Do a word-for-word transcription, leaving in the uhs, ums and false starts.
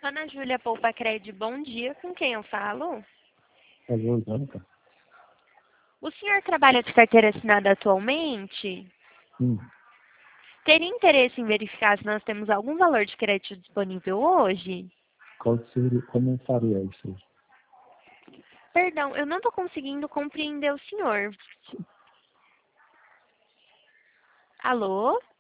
Ana Júlia Poupa Cred, bom dia. Com quem eu falo? É Rosângela? O senhor trabalha de carteira assinada atualmente? Hum. Teria interesse em verificar se nós temos algum valor de crédito disponível hoje? Qual seria, como eu faria isso? Perdão, eu não estou conseguindo compreender o senhor. Alô?